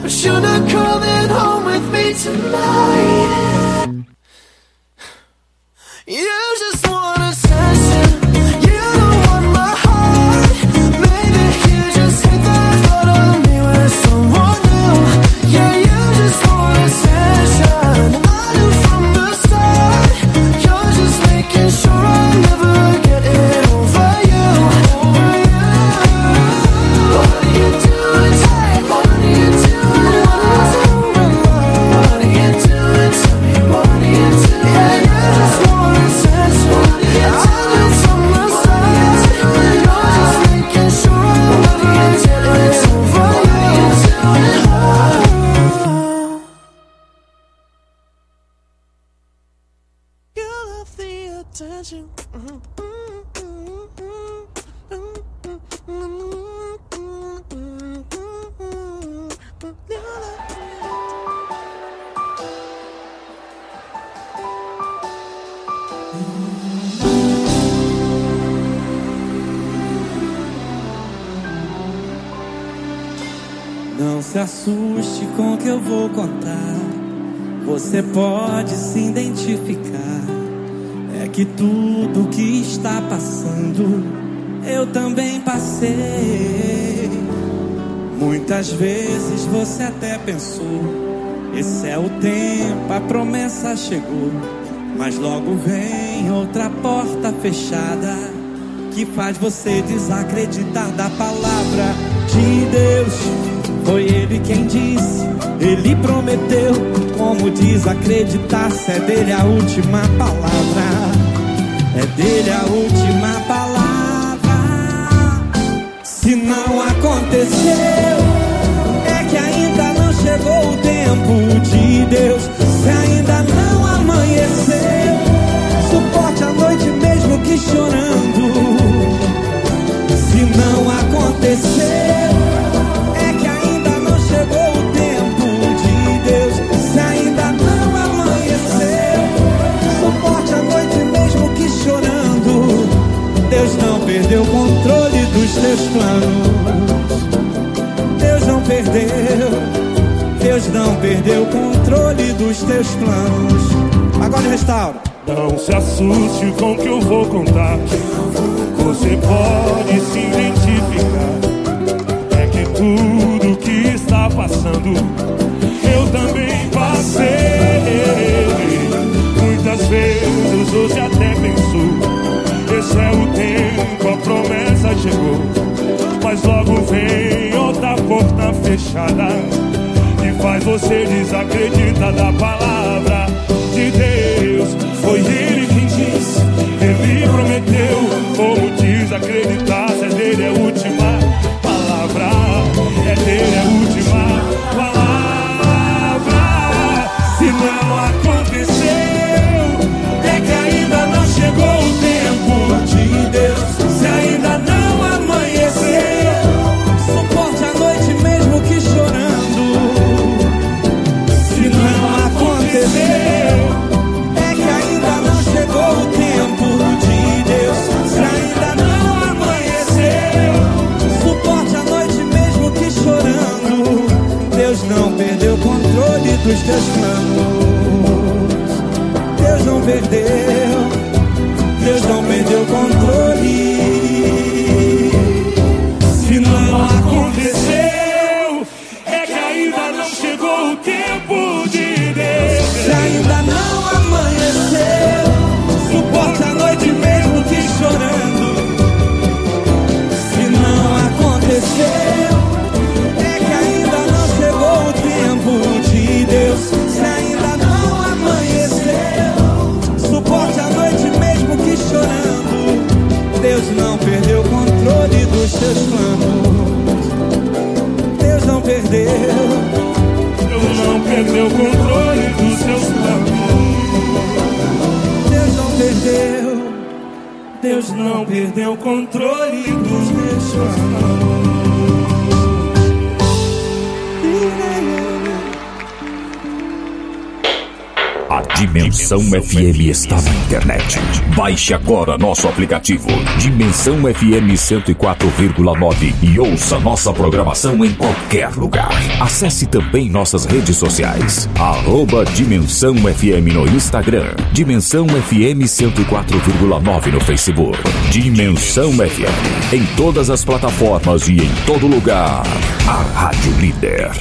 But you're not coming home with me tonight. You just want attention. You don't want my heart. Maybe you just hate the thought of me with someone new. Yeah, you just want attention. I knew from the start. You're just making sure I'll never get it over you. What are you doing? What are you doing? What are you doing to me? What are you doing? Yeah, you just want attention. I knew from the start. You're just making sure I'll never get it over you. You love the attention. Não se assuste com o que eu vou contar. Você pode se identificar. É que tudo que está passando eu também passei. Muitas vezes você até pensou: esse é o tempo, a promessa chegou. Mas logo vem outra porta fechada que faz você desacreditar da palavra de Deus. Foi Ele quem disse, Ele prometeu. Como desacreditar se é dele a última palavra? É dele a última palavra. Se não aconteceu, é que ainda não chegou o tempo de Deus. Se ainda não amanheceu, suporte a noite mesmo que chorando. Se não aconteceu, é que ainda não chegou o tempo de Deus. Se ainda não amanheceu, suporte a noite mesmo que chorando. Deus não perdeu o controle dos teus planos. Deus não perdeu. Deus não perdeu o controle dos teus planos. Agora restaura. Não se assuste com o que eu vou contar. Você pode se identificar. É que tudo que está passando eu também passei. Muitas vezes você até pensou: esse é o tempo, a promessa chegou. Mas logo vem outra porta fechada que faz você desacreditar da palavra de Deus. Foi Ele quem disse, Ele prometeu. Como desacreditar se é dele a última palavra? É dele a última palavra. Se não aconteceu, é que ainda não chegou o tempo de Deus. Se ainda não amanheceu, suporte a noite mesmo que chorando. Se não aconteceu, é que ainda não chegou o tempo de Deus. Se ainda não amanheceu, suporte a noite mesmo que chorando. Deus não perdeu o controle dos teus planos. Deus não perdeu. Deus não perdeu o controle. Se não aconteceu, é que ainda não chegou o tempo de Deus. Se ainda não amanheceu, suporte a noite mesmo que chorando. Se não aconteceu, é que ainda não chegou o tempo de Deus. Se ainda não amanheceu, suporte a noite mesmo que chorando. Deus não perdeu o controle dos teus planos. Deus não perdeu. Deus não perdeu o controle dos seus planos. Deus não perdeu. Deus não perdeu o controle dos teus planos. A Dimensão FM está na internet. Baixe agora nosso aplicativo Dimensão FM 104,9 e ouça nossa programação em qualquer lugar. Acesse também nossas redes sociais. @Dimensão FM no Instagram. Dimensão FM 104,9 no Facebook. Dimensão FM em todas as plataformas e em todo lugar. A Rádio Líder.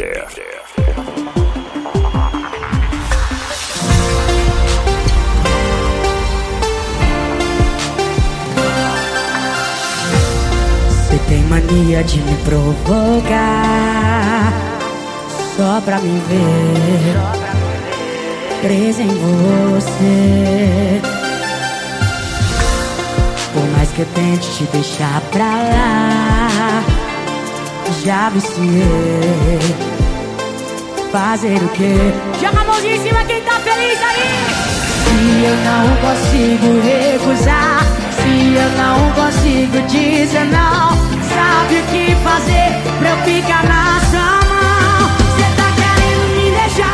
Tem mania de me provocar só pra me ver presa em você. Por mais que eu tente te deixar pra lá, já viciei. Fazer o quê? Joga a mãozinha em cima quem tá feliz aí. Se eu não consigo recusar, se eu não consigo dizer não, sabe o que fazer pra eu ficar na sua mão? Cê tá querendo me deixar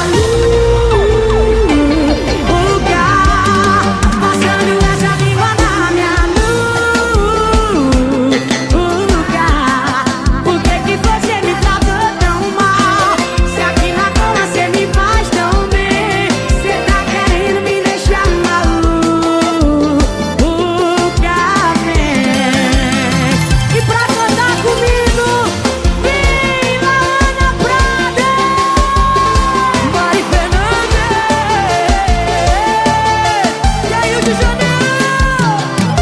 maluca, passando essa língua na minha nuca. Por que que você me tratou tão mal? Se aqui na cama cê me faz tão bem. Cê tá querendo me deixar maluca, vem. E pra cantar comigo, vem lá na Prada, Mari Fernandes e aí o de Janeiro.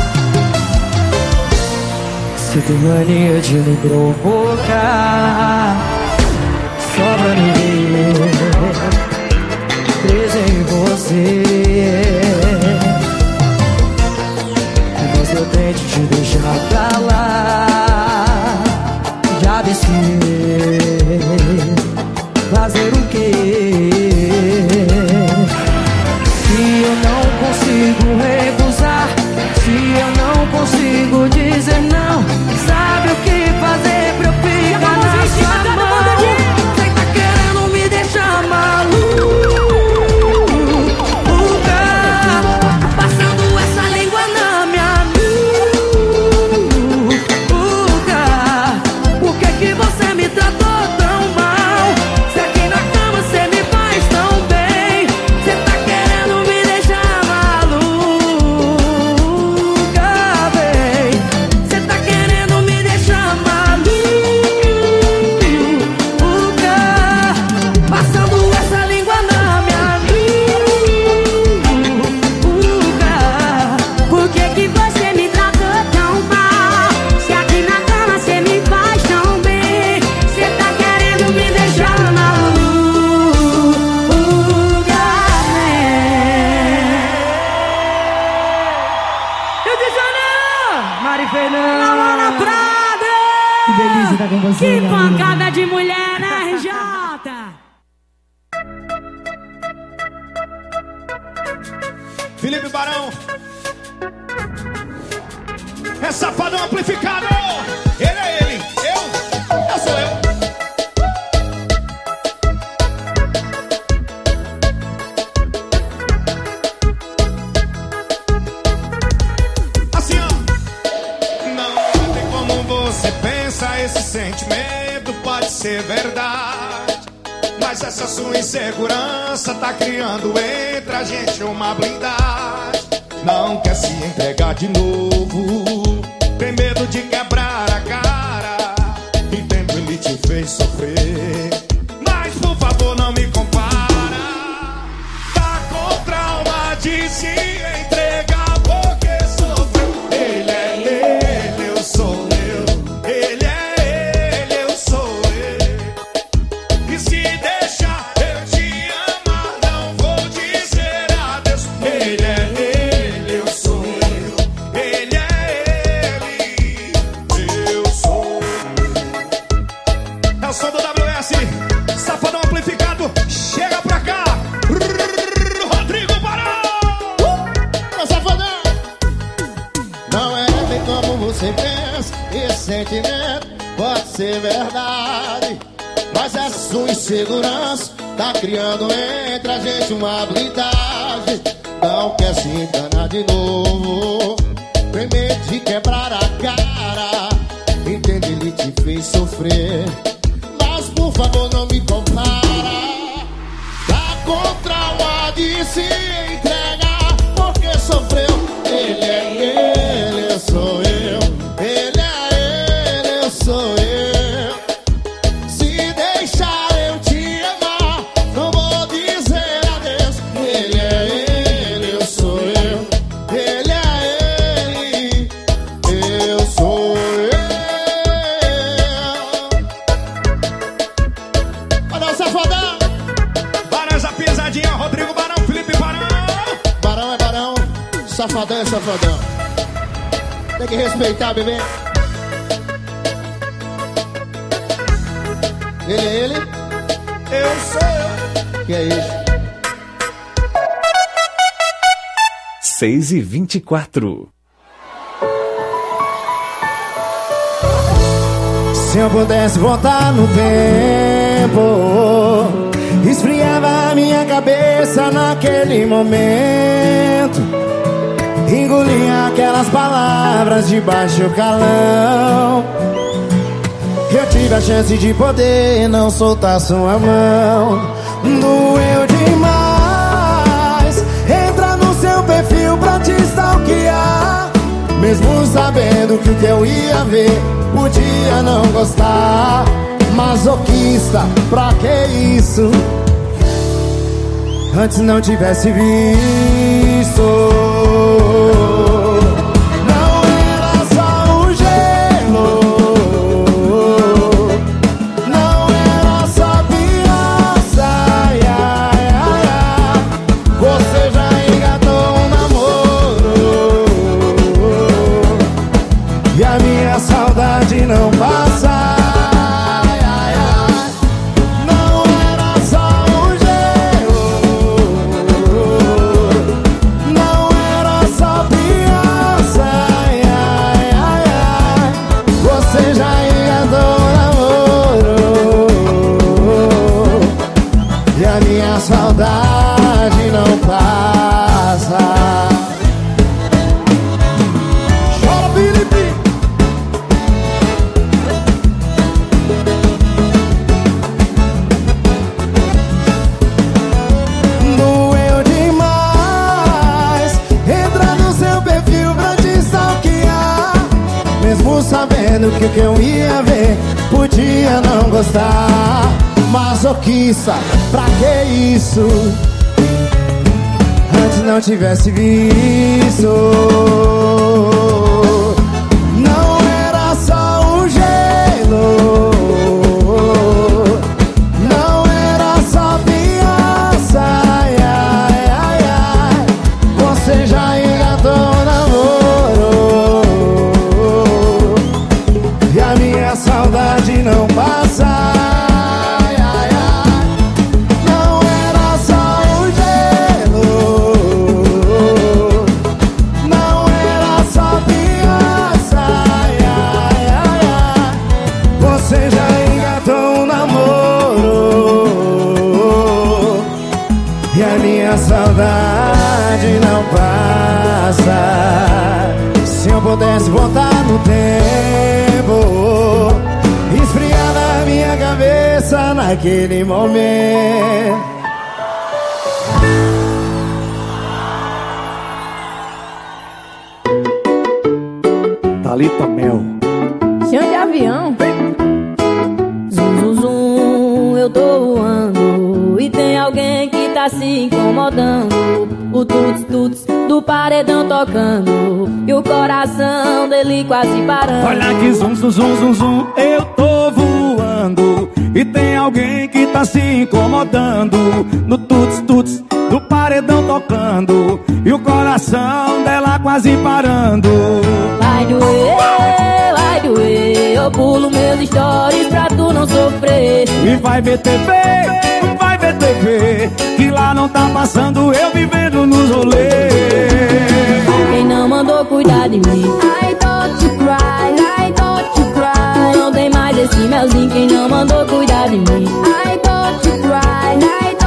Você tem mania de me provocar só pra me ver presa em você. Mas eu tento te deixar pra lá, já desci. Fazer o quê? Se eu não consigo recusar, se eu não consigo dizer não, sabe o que fazer pra eu ficar na sua mão? Cê tá querendo me deixar maluca, passando essa língua na minha nuca. Por que que você me tratou tão mal? Se aqui na cama cê me faz tão bem. Cê tá querendo me deixar maluca, véi. Cê tá querendo me deixar maluca, passando essa língua na minha nuca. Por que que você me tratou tão mal? Se aqui na cama cê me faz tão bem. Cê tá querendo me deixar maluca, Rio de Janeiro, Mari Fernandes, Laura Prada. Que delícia estar com você. Que pancada de mulher, né, RJ? Felipe Barão. É Safadão amplificado. Ele é ele. Eu sou eu. Assim, ó. Não tem como você pensa. Esse sentimento pode ser verdade, mas essa sua insegurança tá criando entre a gente uma blindagem. Não quer se entregar de novo, tem medo de quebrar a cara. Entendo, ele te fez sofrer, mas por favor não me compara. Tá com trauma de se entregar porque sofreu. Ele é ele, eu sou eu. Ele é ele, eu sou eu. E se deixar eu te amar, não vou dizer adeus. Ele é ele, eu sou eu. Ele é ele, eu sou eu. É o som do WS, Safadão amplificado. Chega pra cá, Rodrigo Barão. Safadão. Não é bem como você pensa. Esse sentimento pode ser verdade, mas essa sua insegurança Tá criando entre a gente uma blindagem. Não quer se enganar de novo. Tem medo de quebrar a cara. Entende, ele te fez sofrer. Mas por favor não me compara. Tá contra o ar de se entregar. Porque sofreu. Ele é ele, eu sou eu. Ele é ele, eu sou eu. Se deixar eu te amar, não vou dizer adeus. Ele é ele, eu sou eu. Ele é ele, eu sou eu. Olha o Safadão. Barão, essa pisadinha, Rodrigo Barão, Felipe Barão. Barão é barão, Safadão é safadão. Tem que respeitar, bebê. Ele é ele? Eu sou eu. Que é isso? 6h24. Se eu pudesse voltar no tempo, esfriava a minha cabeça naquele momento. Engolia aquelas palavras de baixo calão. Eu tive a chance de poder não soltar sua mão. Doeu demais entrar no seu perfil pra te stalkear, mesmo sabendo que o que eu ia ver podia não gostar. Masoquista, pra que isso? Antes não tivesse visto. Não era só o gelo, não era só criança, ai, ai, ai, ai. Você já engatou um namoro e a minha saudade não passa. Ai, ai, ai. Não era só o gelo, não era só criança, ai, ai, ai, ai. Você já engatou um namoro e a minha saudade não passa. Chora, Felipe! Doeu demais entrar no seu perfil pra te stalkear, mesmo sabendo que o que eu ia ver podia não gostar. Masoquista, pra que isso? Antes não tivesse visto. Não era só o gelo, não era só criança, ai, ai, ai, ai. Você já engatou um namoro e a minha saudade não passa. Ai, ai, ai. Não era só o gelo, não era só criança, ai, ai, ai, ai. Você já engatou um namoro e a minha saudade não passa. Se eu pudesse voltar no tempo, esfriar na minha cabeça naquele momento. Thalita Mel. Chão de avião. Zum, zum, zum, eu tô voando e tem alguém que tá se incomodando. O tuts, tuts do paredão tocando e o coração dele quase parando. Olha que zum, zum, zum, zum, zum, eu tô voando e tem alguém que tá se incomodando. No tuts, tuts do paredão tocando e o coração dela quase parando. Vai doer, eu pulo meus stories pra tu não sofrer. E vai ver TV, que lá não tá passando eu vivendo nos rolês. Quem não mandou cuidar de mim? I don't you cry, I don't you cry. Não tem mais esse melzinho. Quem não mandou cuidar de mim? I don't you cry, I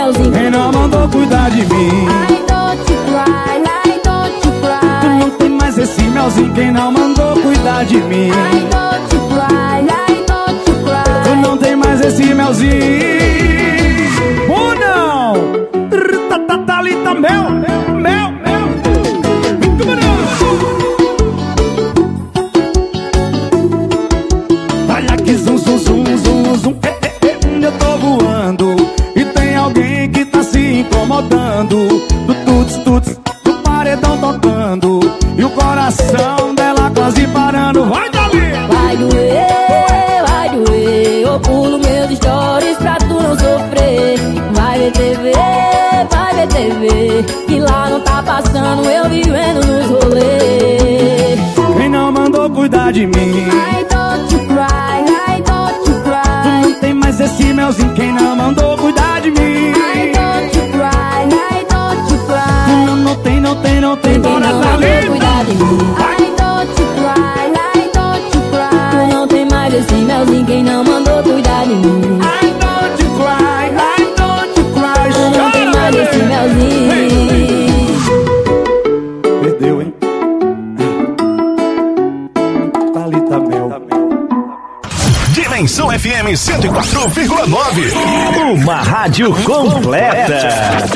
melzinho. Quem não mandou cuidar de mim? I don't cry, I don't Tu cry. não tem mais esse melzinho. Quem não mandou cuidar de mim? I don't cry, I don't Tu cry. não tem mais esse melzinho. Ou não? Thalita Mel, Mel, Mel. Olha que zum, zum, zum, zum, zum. Eu tô voando e tem alguém que tá se incomodando. Do tuts, tuts, do paredão tocando e o coração dela quase parando. Vai, Dali! Vai doer, eu pulo meus stories pra tu não sofrer. Vai ver TV, que lá não tá passando, eu vivendo nos rolês. Quem não mandou cuidar de mim? I don't cry, I don't Tu cry. não tem mais esse melzinho. Quem não mandou cuidar de mim? I don't cry, I don't cry. Tu não tem, não tem, não tem. Quem Bora, não mandou Thalita! cuidar de mim? I don't cry, I don't cry. Tu não tem mais esse melzinho. Quem não mandou cuidar de mim? I don't cry, I don't cry. Tu não tem mais esse melzinho. Perdeu, hein? Thalita Mel. Dimensão FM 104,9. Uma rádio completa.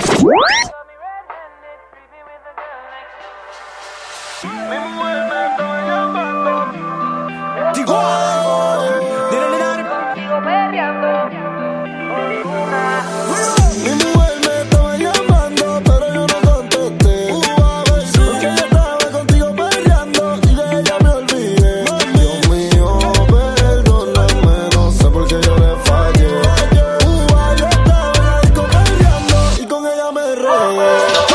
Mi mujer me estaba llamando, pero yo no contesté. Porque yo estaba contigo peleando y de ella me olvidé. Dios mío, perdóname, no sé por qué yo le fallé. Yo estaba en la disco peleando y con ella me regué.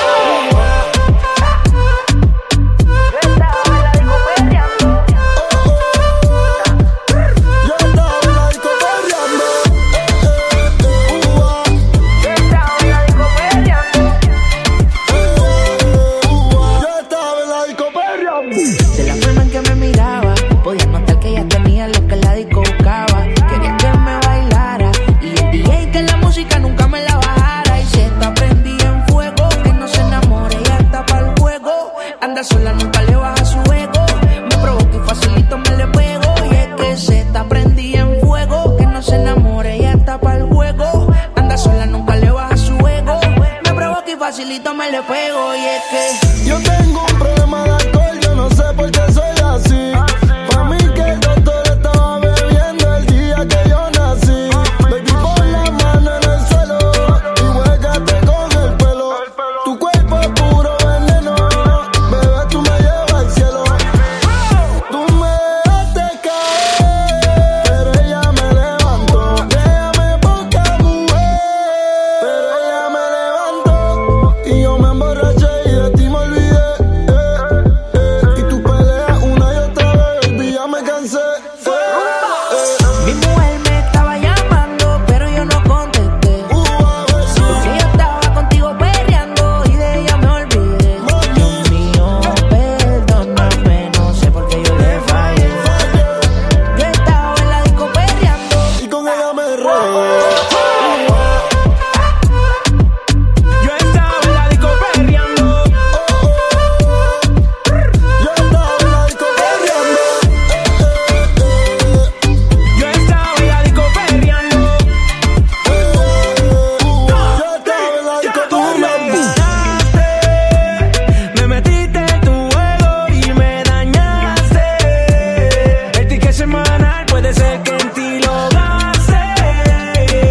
De la forma en que me miraba, podía notar que ella tenía lo que la disco buscaba. Quería que me bailara y el DJ que la música nunca me la bajara. Y si está prendida en fuego, que no se enamore, ella está para el juego. Anda sola, nunca le baja su ego. Me provoca y facilito me le pego. Y es que se está prendida en fuego, que no se enamore, ella está para el juego. Anda sola, nunca le baja su ego. Me provoca y facilito me le pego. Y es que Yo tengo un problema de alcohol, yo no sé por qué soy así. Pa' mí que el doctor estaba bebiendo el día que yo nací. Baby, pon la mano en el suelo y huégate con el pelo. Tu cuerpo es puro veneno, bebé, tú me llevas al cielo. Tú me dejaste caer, pero ella me levantó. Déjame poca mujer, pero ella me levantó. Y yo me emborraché y de ti me olvidé. Y tú peleas una y otra vez, baby, ya me cansé. mi mujer me estaba llamando, pero yo no contesté. Porque yo estaba contigo peleando y de ella me olvidé. Dios mío, perdóname, no sé por qué yo le fallé. Yo estaba en la disco peleando Y con ella me regué. Yo estaba en la disco perreando. Yo estaba en la disco peleando. Yo estaba en la disco perreando. Yo estaba en la disco peleando. Me metiste en tu juego y me dañaste. El ticket semanal puede ser que en ti lo gaste.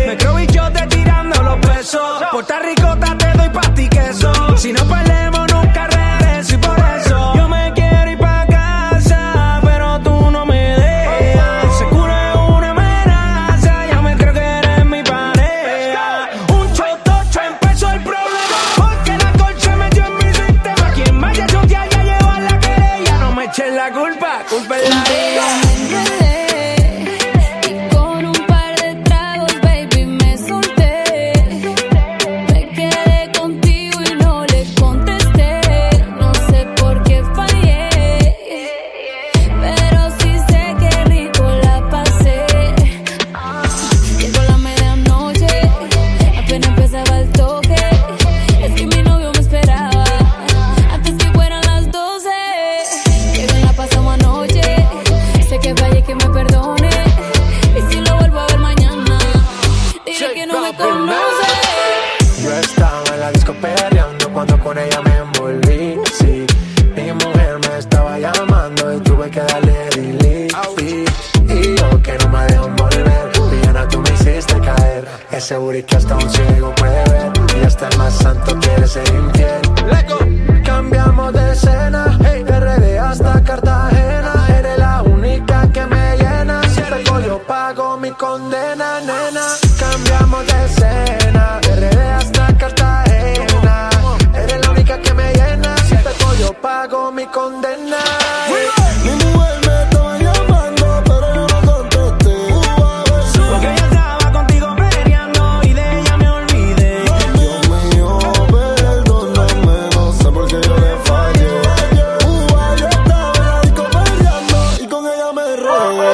me conoces. Yo estaba en la disco perreando cuando con ella me envolví, sí. Mi mujer me estaba llamando y tuve que darle delete. Y yo que no me dejo envolver, Villana, tú me hiciste caer. Ese booty que hasta un ciego puede ver, y hasta el más santo quiere ser infiel. Cambiamos de escena, hey, de RD hasta Cartagena. Eres la única que me llena, si pego yo pago mi condena, nena. Cambiamos de escena, de RD hasta Cartagena. Eres la única que me llena, si pego yo pago mi condena. Mi mujer me estaba llamando, pero yo no contesté. Porque ella estaba contigo peleando y de ella me olvidé. Dios mío, perdóname, no sé por qué yo le fallé. Yo estaba en la disco peleando y con ella me regué.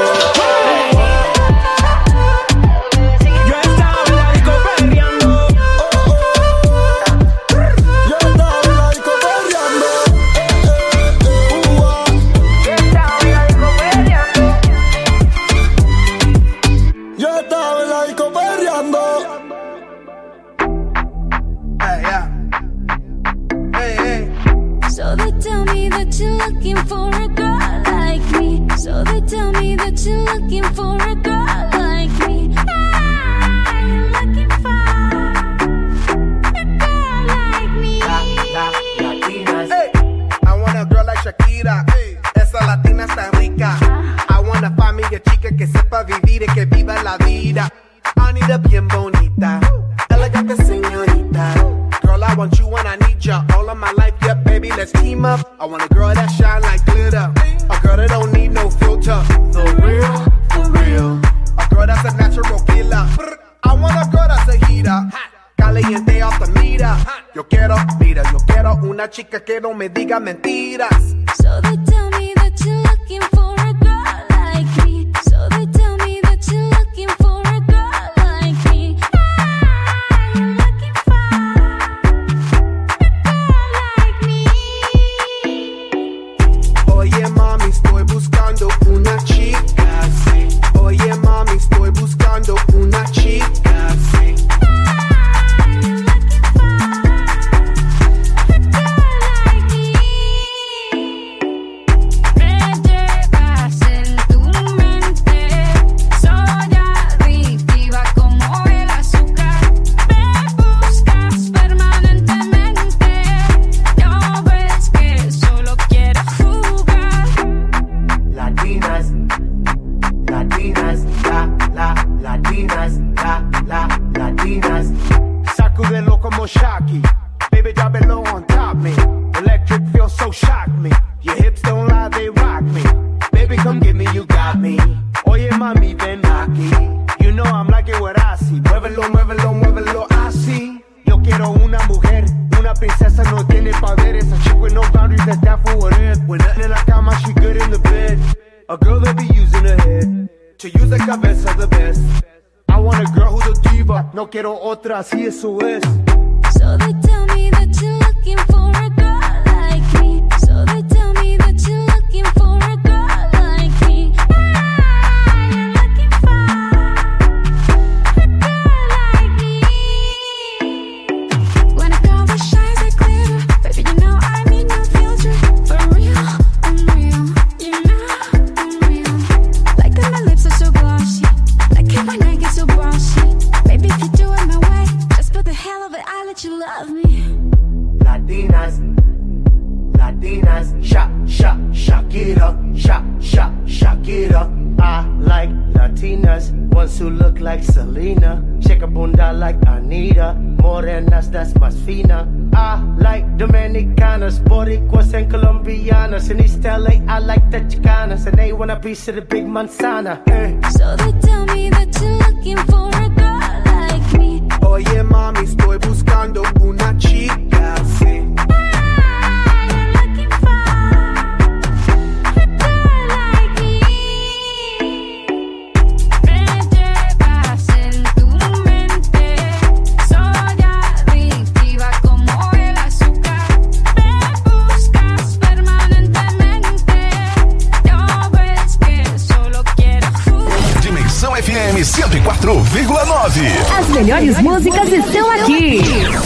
Yo estaba en la disco peleando. Yo estaba en la disco peleando. Yo estaba en la disco peleando. So they tell me that you're looking for a girl like me. So they tell me that you're looking for a girl like me. I'm looking for a girl like me. Hey, I want a girl like Shakira. Esa latina está rica. I wanna find me a chica que sepa vivir y que viva la vida. Anita bien bonita, elegante señorita. Girl, I want you and I need ya all of my life. Yeah, baby, let's team up. I want a girl that shine like glitter, a girl that don't need no filter. The real, for real. A girl that's a natural killer. I want a girl that's a heater, caliente off the meter. Yo quiero una chica que no me diga mentiras. So they tell me that you're looking for a girl like me. So they tell me that you're looking for a girl like me. I'm looking for a girl like me. Oye mami, estoy buscando una chica, sí. Oye mami, estoy buscando una chica, sí. Sacúdelo como Shaki. Baby, drop it low on top me. Electric feels so shock me. Your hips don't lie, they rock me. Baby, come get me, you got me. Oye, mami, ven aquí. You know I'm liking what I see. Muévelo, muévelo, muévelo así. Yo quiero una mujer, una princesa, no tiene poderes. A chick with no boundaries, that's that for what it is. When nothing in la cama, she good in the bed. A girl that be using her head to use the cabeza the best. I want a girl who's a diva, no quiero otra, así eso es. So they tell me that you're looking for a girl like me. So they tell me that you're looking for a girl like me. I'm looking for a girl like me. When a girl that shines like glitter, baby, you know I need no filter. For real, I'm real, you know I'm real. Like that my lips are so glossy, like how my neck is so bossy. Baby, if you do it my way, just for the hell of it, I'll let you love me. Latinas, Latinas, Shakira, Shakira. I like Latinas, ones who look like Selena, shake a bunda like Anita, morenas that's más fina. I like Dominicanas, Boricuas and Colombianas. In East LA, I like the Chicanas, and they want a piece of the big manzana. So they tell me that you're looking for a girl like me. Oye mami, estoy buscando una chica, sí. FM 104,9. 101,9. As melhores músicas estão aqui.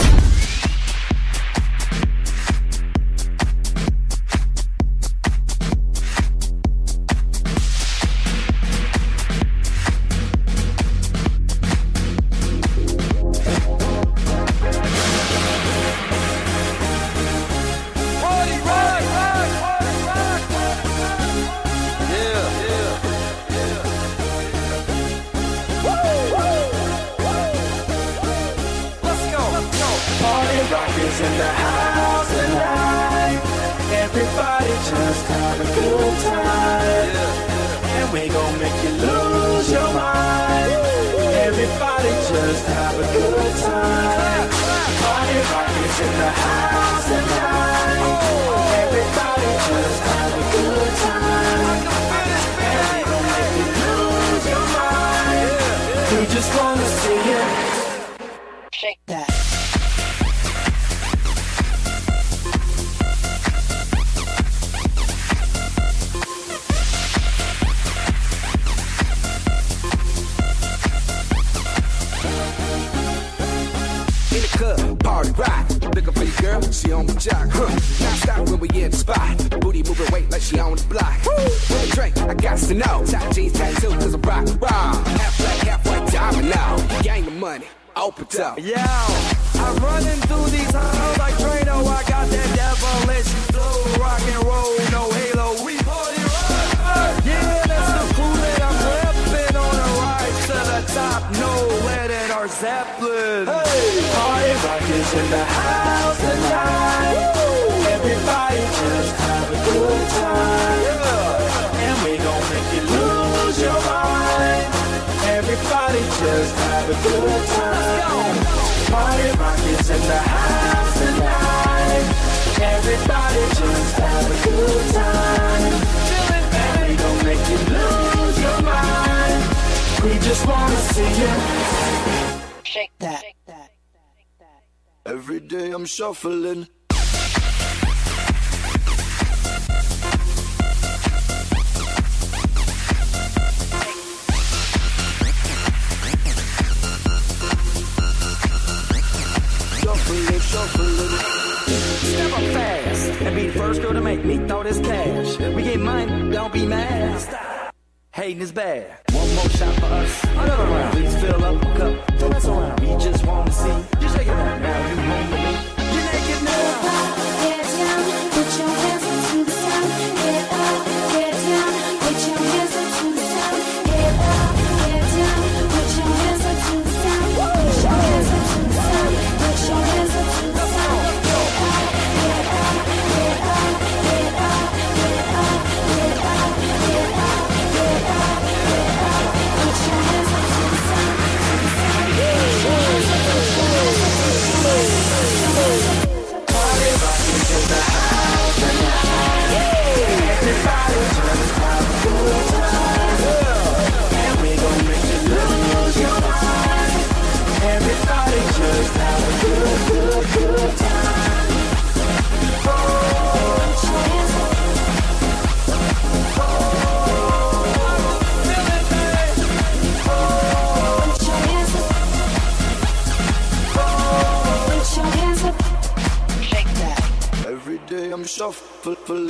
Every day I'm shuffling. Shuffling. Step up fast and be the first girl to make me throw this cash. We get money, don't be mad. Stop. Hating is bad. One more shot for us. Another round. Please fill up a cup. Don't mess around. We just want to see you shake it out. Now you home with me. You naked now. Get down, put your hands up to the sound. Get up, get down, put your hands up to the sound. Get up, get down, put your hands up to the sound. Put your hands up to the sound. Put your hands up to the sound. Get up, get up, get up, get up, get up, get up, get up, get up, get up. Put your hands up to the sound. Party rockers in the house tonight. Everybody just have a good time. And we gon' make you lose your mind. Everybody just have a good time. Every day I'm shuffling.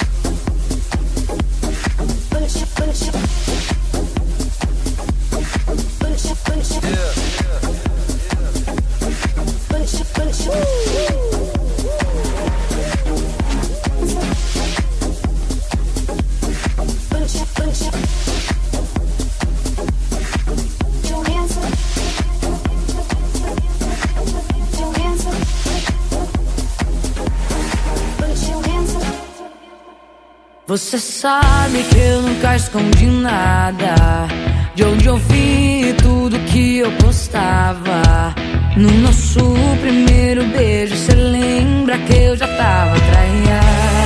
Você sabe que eu nunca escondi nada de onde eu vim e tudo que eu postava. No nosso primeiro beijo, cê lembra que eu já tava traída.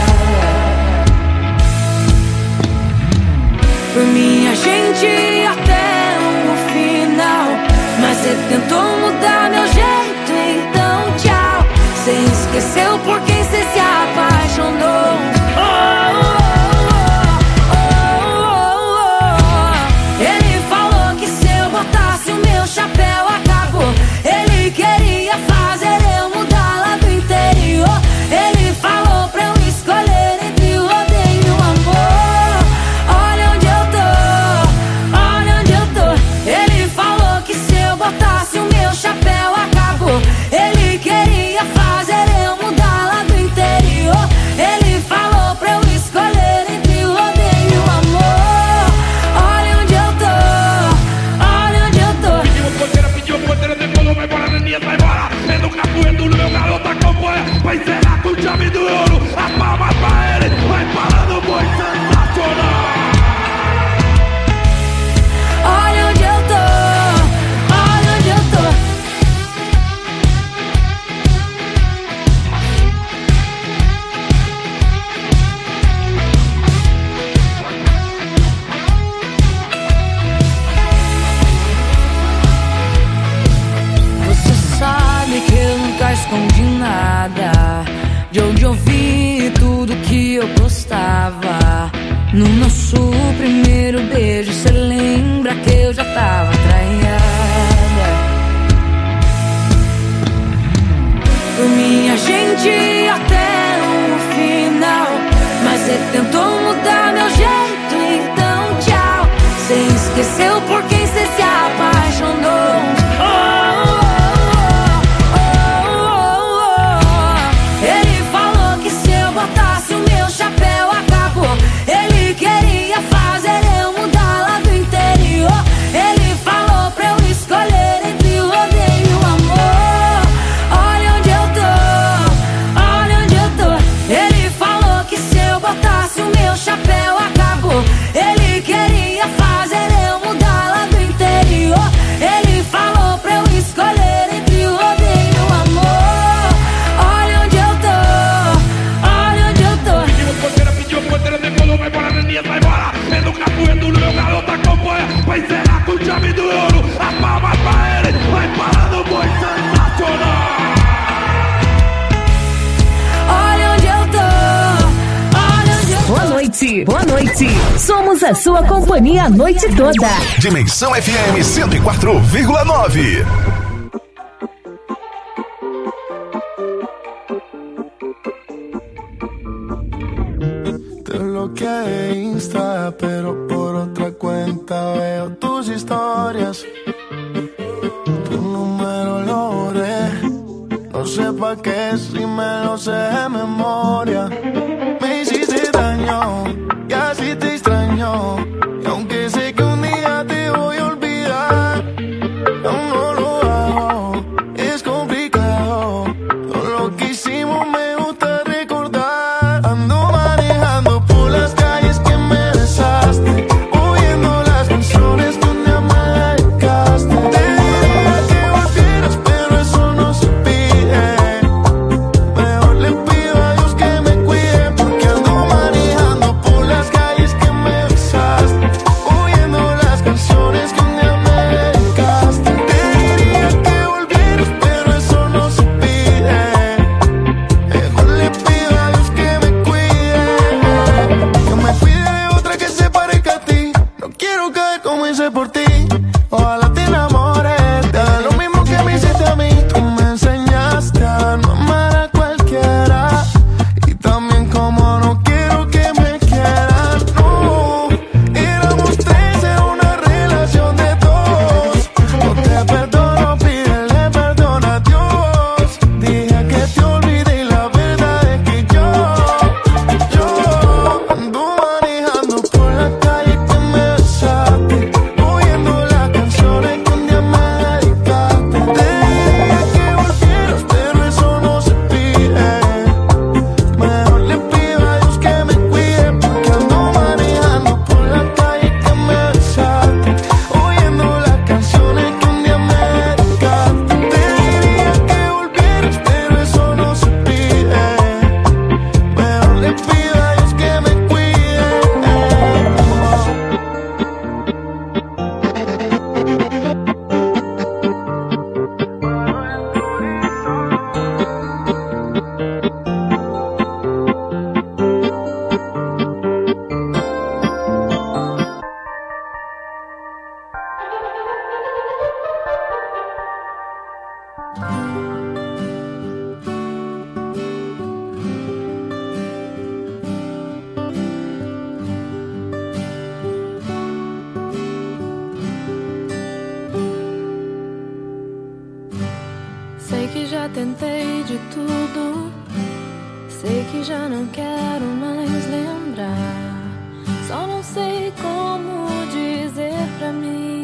Por mim a gente ia até o final, mas cê tentou mudar meu jeito, então tchau. Cê esqueceu por quem cê se apaixonou. Ele falou que se eu botasse o meu chapéu escondi nada. De onde eu vi tudo que eu gostava. No nosso primeiro beijo, cê lembra que eu já tava traiada. Por mim a gente ia até o final, mas cê tentou mudar meu jeito, então tchau. Cê esqueceu por quem cê se apaixonou. Ele falou que se eu botasse o meu chapéu acabou. Ele queria fazer eu mudar lá do interior. Ele falou pra eu escolher entre o odeio e o amor. Olha onde eu tô, olha onde eu tô. Ele falou que se eu botasse o meu chapéu acabou. Ele queria fazer eu mudar lá do interior. Ele falou pra eu escolher entre o odeio e o amor. Olha onde eu tô, olha onde eu tô. Pediu porteira, decolou, vai embora, Neninha, vai embora. É do capoeiro, meu garoto acompanha. Vai encerrar com chave do ouro. A palma pra ele, vai parar no boi sensacional. Olha onde eu tô, olha onde eu tô. Boa noite, boa noite. Somos a sua companhia a noite toda. Dimensão FM 104,9. Te bloqueé de Insta, pero por otra cuenta veo tus historias. Tu número lo borré, no sé pa' qué si me lo sé de memoria. Me hiciste daño y así te extraño. Y aunque sé que un día te voy a olvidar, aún no lo hago, es complicado. Todo lo que hicimos me gusta recordar. Ando manejando por las calles que me besaste, oyendo las canciones que un día me dedicaste. Te diría que volvieras, pero eso no se pide. Mejor le pido a Dios que me cuide, porque ando manejando por las calles que me besaste, oyendo las canciones que un día me dedicaste. Te diría que volvieras, pero eso no se pide. Mejor le pido a Dios que me cuide de otra que se parezca a ti. No quiero caer como hice por ti. Ojalá te enamores, te haga lo mismo que me hiciste a mí. Tú me enseñaste a no amar a cualquiera, y también como no quiero que me quieran. No, éramos tres en una relación de dos. No te perdono, pídele perdón a Dios. Dije que te olvidé y la verdad es que yo ando manejando por la calle que me besaste, oyendo las canciones que un día me dedicaste. Te diría que volvieras, pero eso no se pide. Mejor le pido a Dios que me cuide, porque ando manejando por la calle que me besaste, oyendo las canciones que un día me dedicaste. Te diría que volvieras, pero eso no se pide. Mejor le pido a Dios que me cuide. Sei que já tentei de tudo, sei que já não quero mais lembrar. Só não sei como dizer pra mim.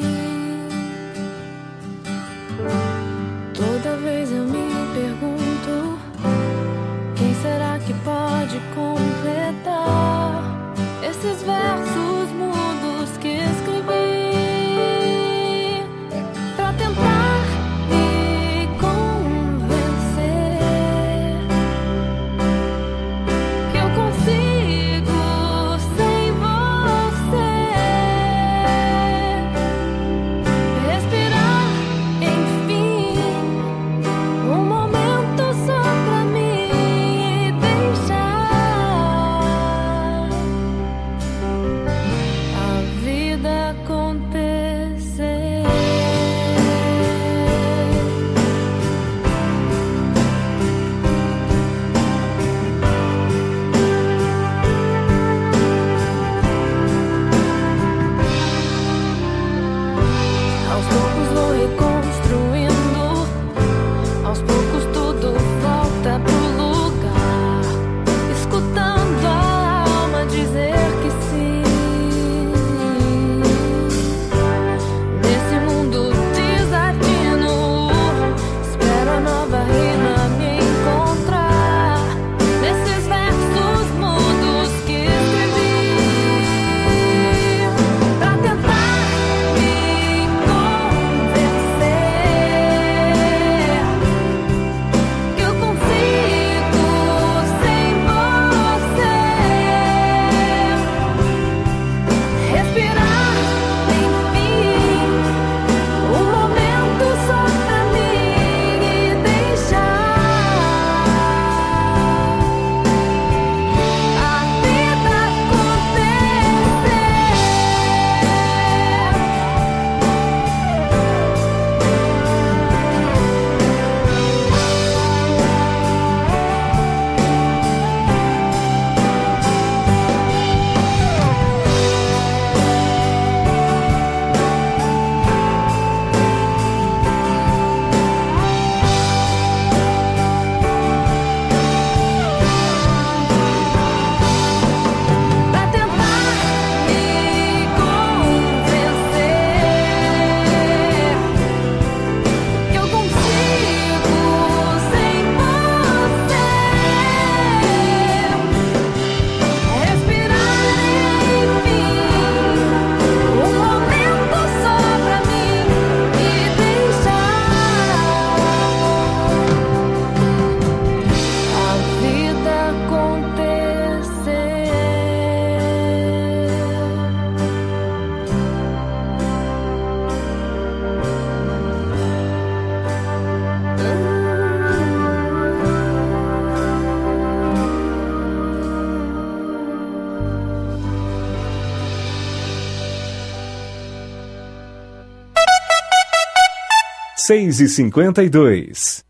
Toda vez eu me pergunto, quem será que pode completar esses versos mudos que escrevi pra tentar me convencer que eu consigo sem você. 6h52.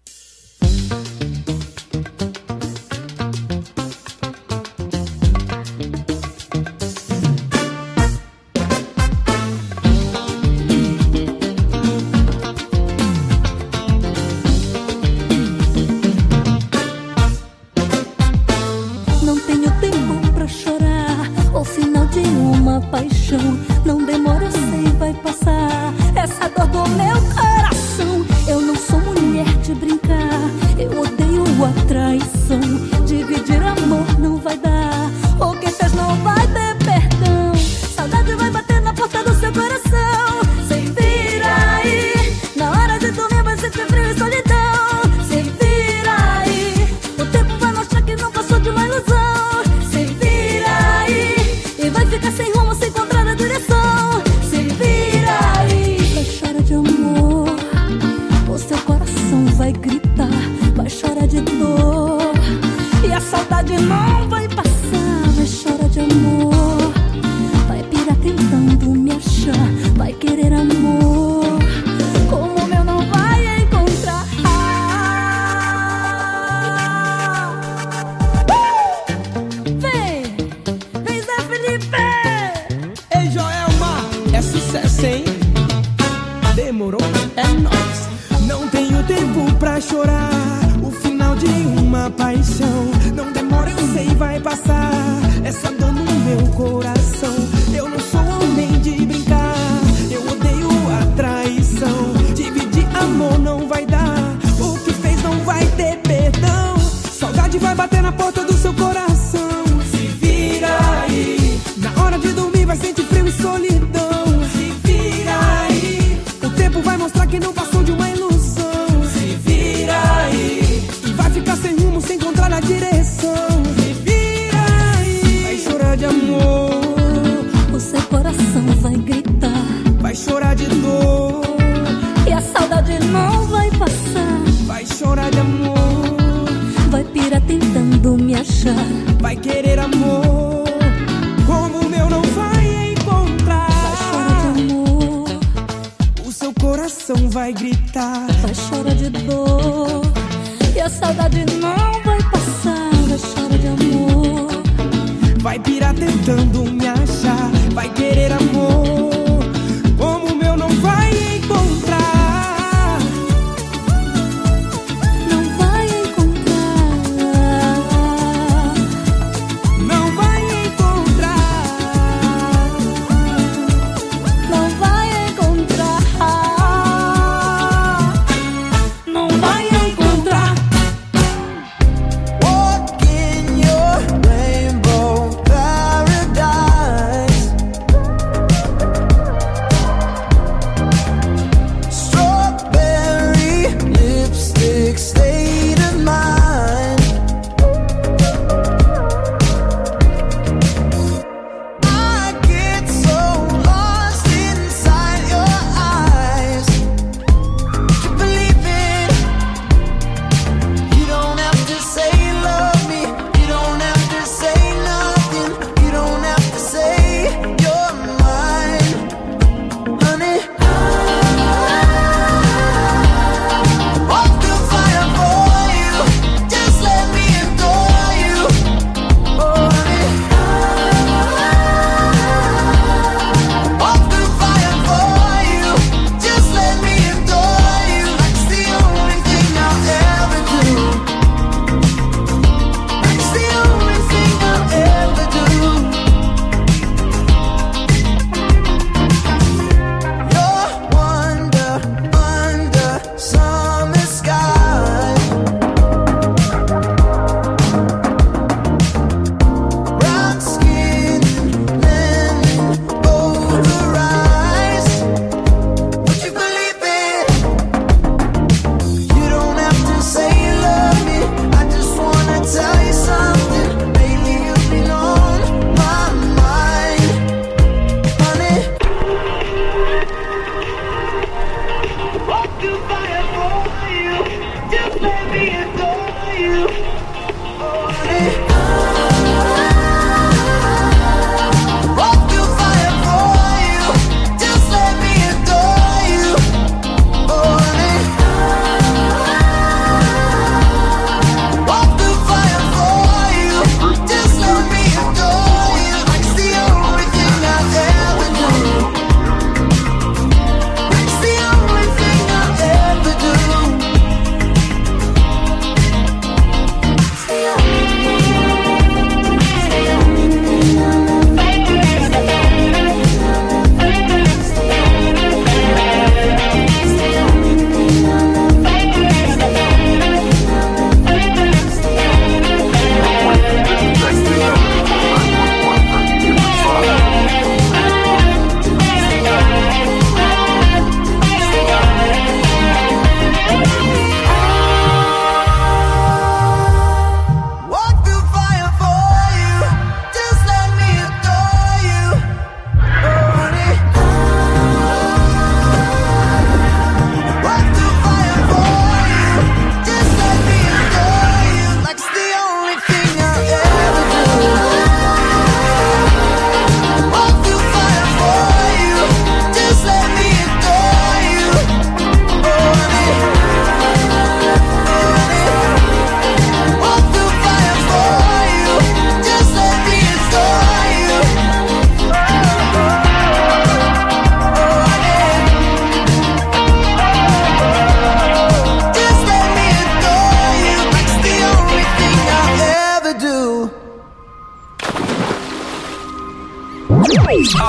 Não tenho tempo pra chorar o final de uma paixão. Não demora, eu sei, vai passar essa dor do meu coração. Eu não sou mulher de brincar, eu odeio a traição. Dividir amor não vai dar, o que fez não vai ter perdão. Saudade vai bater na porta do seu coração. Se vira aí, na hora de dormir vai sentir frio e solidão. Se vira aí, o tempo vai mostrar que não passou de uma ilusão. Se vira aí, e vai ficar sem rumo, sem encontrar a direção. Se vira aí, vai chorar de amor, o seu coração vai gritar, vai chorar de dor, e a saudade não vai passar. Vai chorar de amor, vai pirar tentando me achar, vai querer amor como o meu não vai encontrar. Vem Zé Felipe. Ei, Joelma, é sucesso, hein? Demorou? É nóis. Não tenho tempo pra chorar o final de uma paixão. Não demora, eu sei, vai passar essa dor no meu coração. Eu não sou homem de brincar, eu odeio a traição. Dividir amor não vai dar, o que fez não vai ter perdão. Saudade vai bater na porta do seu coração. Se vira aí, na hora de dormir vai sentir frio e solidão. Se vira aí, o tempo vai mostrar que não passou de uma ilusão. Se vira aí, e vai ficar sem rumo, sem encontrar a direção. Se vira aí, vai chorar de amor, O seu coração vai gritar, vai chorar de dor, e a saudade não vai passar. vai chorar de amor, vai pirar tentando me achar, vai querer amor como o meu não vai encontrar. vai chorar de amor, O seu coração vai gritar, vai chorar de dor, e a saudade não vai passar. Vai chorar de amor, vai pirar tentando me achar, vai querer amor como o meu não vai encontrar. não vai encontrar, Não vai encontrar, não vai encontrar, não vai encontrar. Walk in your rainbow paradise. Strawberry lipstick state of mind. I get so lost inside your eyes. To believe it, you don't have to say you love me. You don't have to say nothing. You don't have to say you're mine, honey. Walk through fire for you. Just let me adore you, oh honey. Walk through fire for you. Just let me adore you. It's the only thing I'll ever do. It's the only thing I'll ever do. You're wonder under summer sky. Brown skin, lemon over eyes. Would you believe it? You don't have to say you love me. I just wanna tell you something. Lately you've been on my mind, honey. Walk through fire for you. Just let me adore you, oh honey. Walk through fire for you. Just let me adore you, oh honey.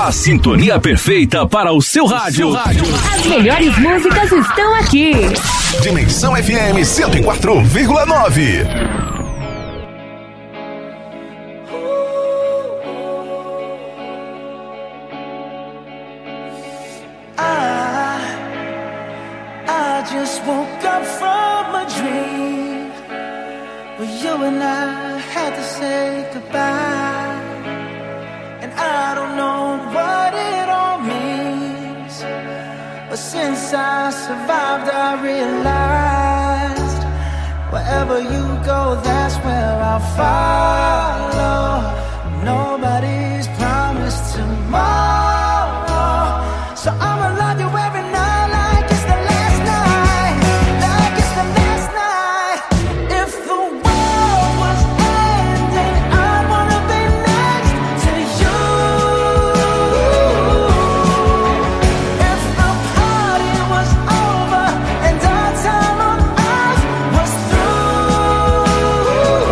A sintonia perfeita para o seu rádio. As melhores músicas estão aqui. Dimensão FM 104,9. I just woke up from a dream where you and I had to say goodbye. And I don't know what it all means, but since I survived I realized wherever you go, that's where I'll follow. Nobody's promised tomorrow, so I'ma love you every night like it's the last night, like it's the last night. If the world was ending, I wanna be next to you. If the party was over and our time on earth was through,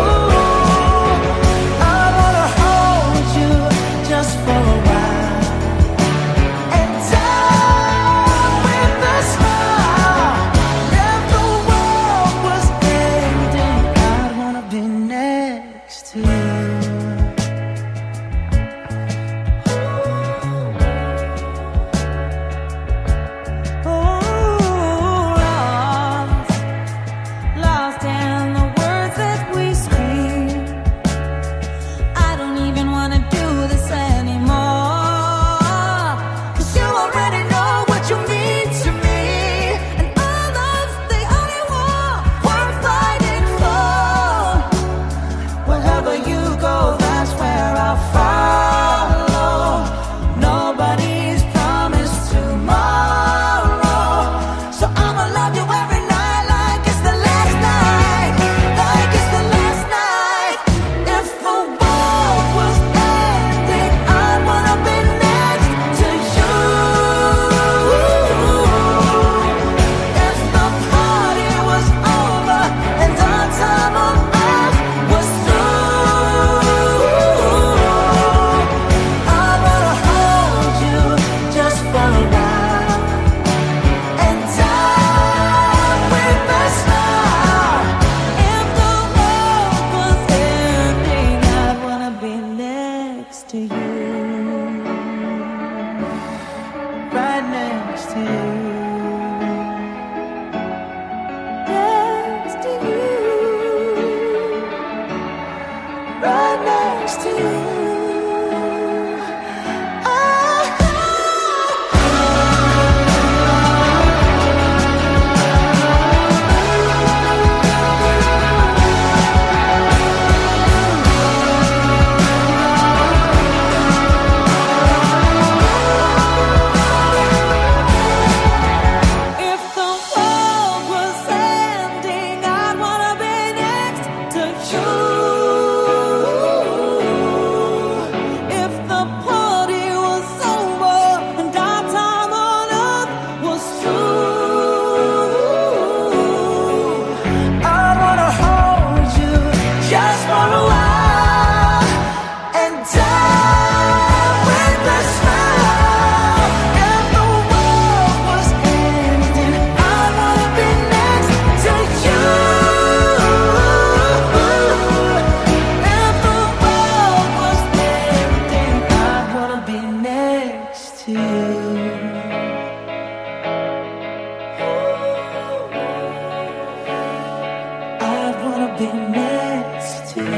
I wanna hold you just for a while and die with a smile. If the world was ending, I'd wanna be next to you. Lost in the words that we scream. I don't even wanna do this anymore, 'cause you already know what you mean to me, and all love's the only war worth fighting for. Wherever you go, that's where I'll follow. Nobody's promised tomorrow, so I'ma love you every night like it's the last night, like it's the last night. If the world was ending, I'd wanna be next to you. If the party was over and our time on earth was through, I'd wanna hold you just for a while and die with a smile. If the world was ending, I'd wanna be next to you, right next to you, next to you, right next to you. If the world was ending, I'd wanna be next to you. If the party was over and our time on earth was through, I'd wanna hold you just for a while and die with a smile. If the world was ending, I'd wanna be next to you. If the world was ending, I'd wanna be next to you. I'd wanna be next to you.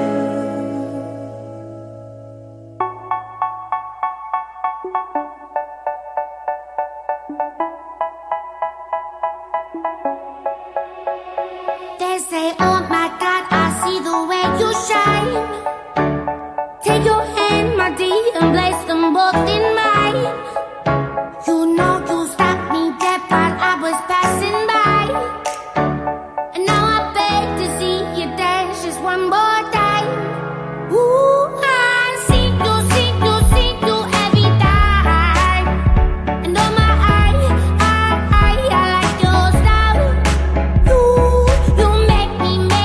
They say, oh my God, I see the way you shine. Take your hand, my dear, and place them both in mine. You know you stopped me dead while I was passing by, and now I beg to see you dance just one more time. Ooh, I see you every time, and oh my, I like your style. You make me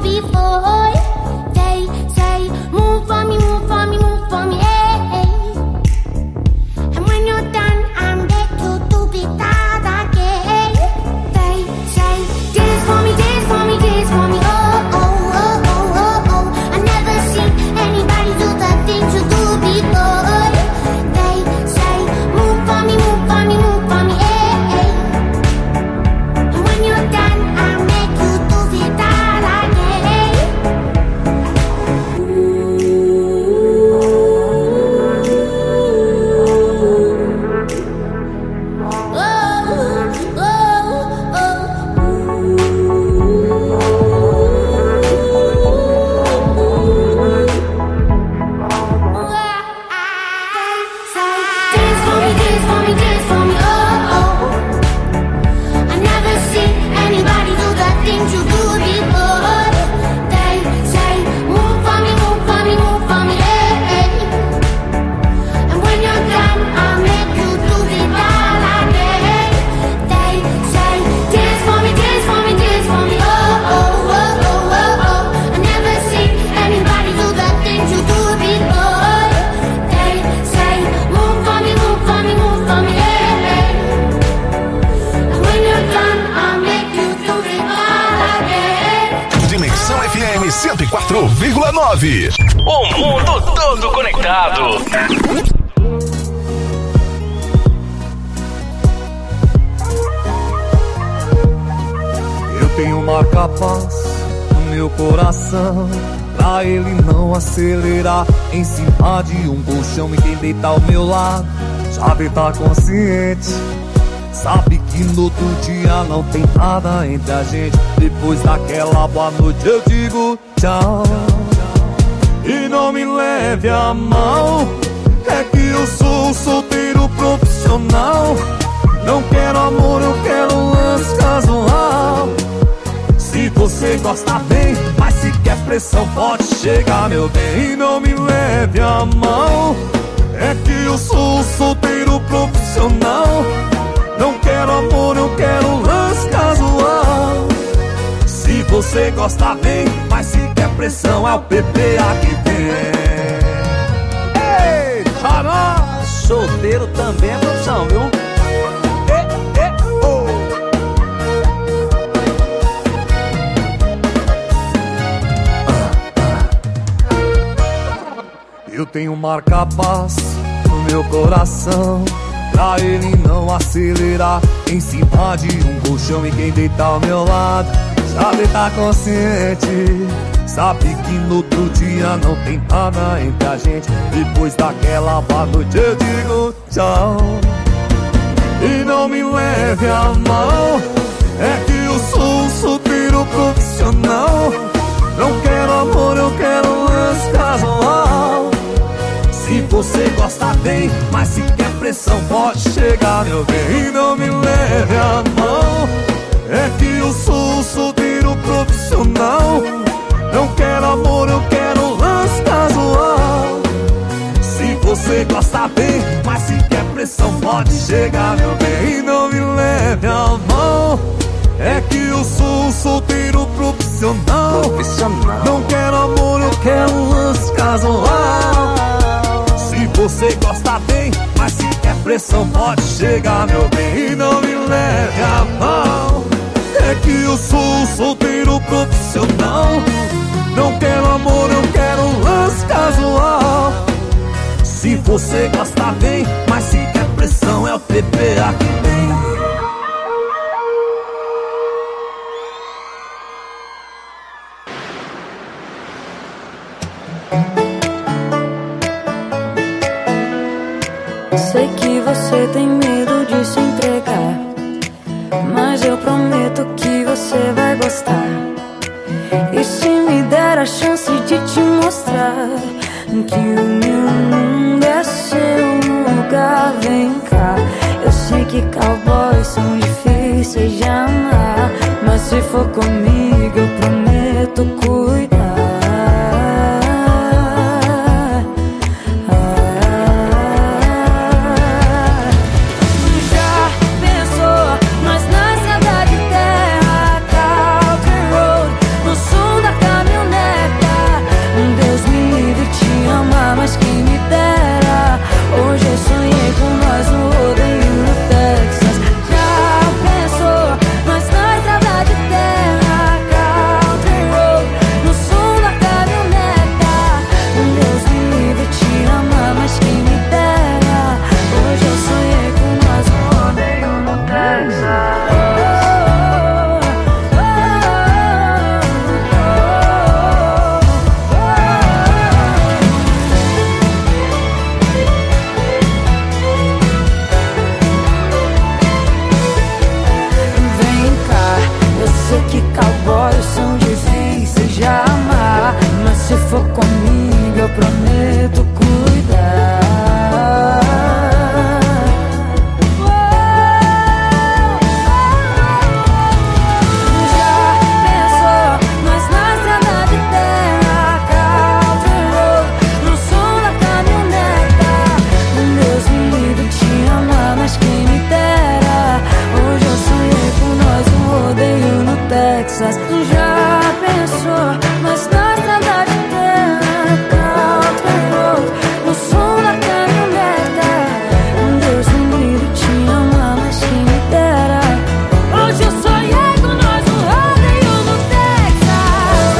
before. They say, move for me, move for me, move for me, hey. And when you're done, I'm back to do it again. They say, dance for me, dance for me, dance for me, oh, oh, oh, oh, oh, oh. I never seen anybody do the things you do before. They say, move for me, move for me, move for me, hey. And when you're done, I'll make you do it all again. Dance for me, dance for me, dance for me, oh, oh. I never seen anybody do the things you do before. They say, move for me, move for me, move for me, hey. And when you're done, I'll make you do it all again. They say, dance for me, dance for me, dance for me, oh, oh, oh, oh, oh, oh. I never seen anybody do the things you do before. They say, move for me, move for me, move for me, hey. And when you're done, I'll make you do it all again. Dimensão FM 104,9. O mundo todo conectado. Eu tenho uma capaz no meu coração, pra ele não acelerar em cima de um colchão. E quem deita ao meu lado já deve tá consciente, sabe que no outro dia não tem nada entre a gente. Depois daquela boa noite eu digo tchau. E não me leve a mal, é que eu sou um solteiro profissional. Não quero amor, eu quero um lance casual. Se você gosta bem, mas se quer pressão pode chegar, meu bem. E não me leve a mal, é que eu sou um solteiro profissional. Não quero amor, eu quero um lance casual. Se você gosta bem, mas se quer pressão é o PPA que tem. Eita, nós! Solteiro também é profissão, viu? Eu tenho marca-paz no meu coração, pra ele não acelerar em cima de um colchão. E quem deita ao meu lado já deve tá consciente, sabe que no outro dia não tem nada entre a gente. Depois daquela boa noite eu digo tchau. E não me leve a mal, é que eu sou um solteiro profissional. Não quero amor, eu quero um lance casual. Se você gosta bem, mas se quer pressão pode chegar, meu bem. E não me leve a mão, é que eu sou um solteiro profissional. Não quero amor, eu quero um lance casual. Se você gosta bem, mas se quer pressão pode chegar, meu bem. E não me leve a mão, é que eu sou um solteiro profissional. Não quero amor, eu quero um lance casual. Se você gosta bem, mas se quer pressão pode chegar, meu bem. E não me leve a mão, é que eu sou um solteiro profissional. Não quero amor, eu quero um lance casual. Se você gosta bem, mas se quer pressão é o PPA que tem. Sei que você tem medo de se entregar, mas eu prometo que você vai gostar. E se me der a chance de te mostrar que o meu mundo é seu lugar, vem cá. Eu sei que cowboys são difíceis de amar, mas se for comigo eu prometo cuidar. Já pensou nós na estrada de terra, Calvin Road, no sul da Texas. Já pensou, mas na saudade dela, country road, no som da caminhoneta. Deus me livre, te amar, mas quem me dera. Hoje eu sonhei com nós no rodeio no Texas.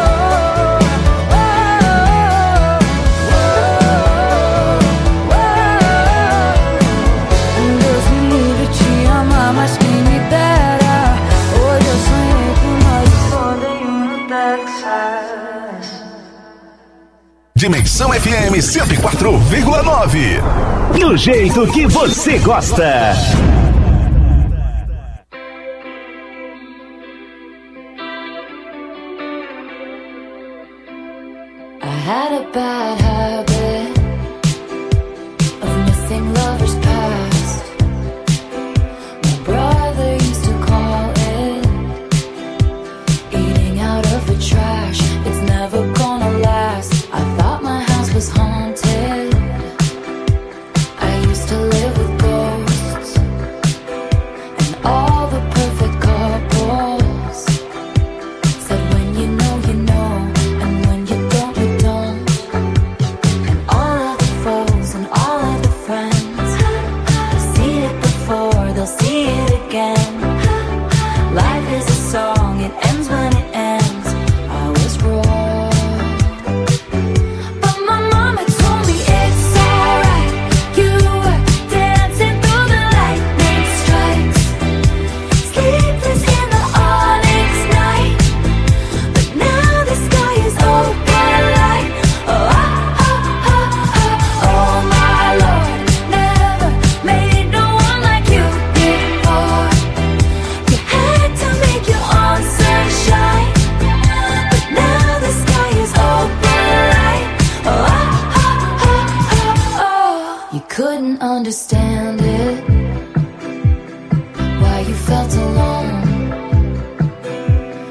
Deus me livre, te amar, mas quem me dera. Hoje eu sonhei com nós no rodeio no Texas. Dimensão FM 104,9. Do jeito que você gosta. I had a bad habit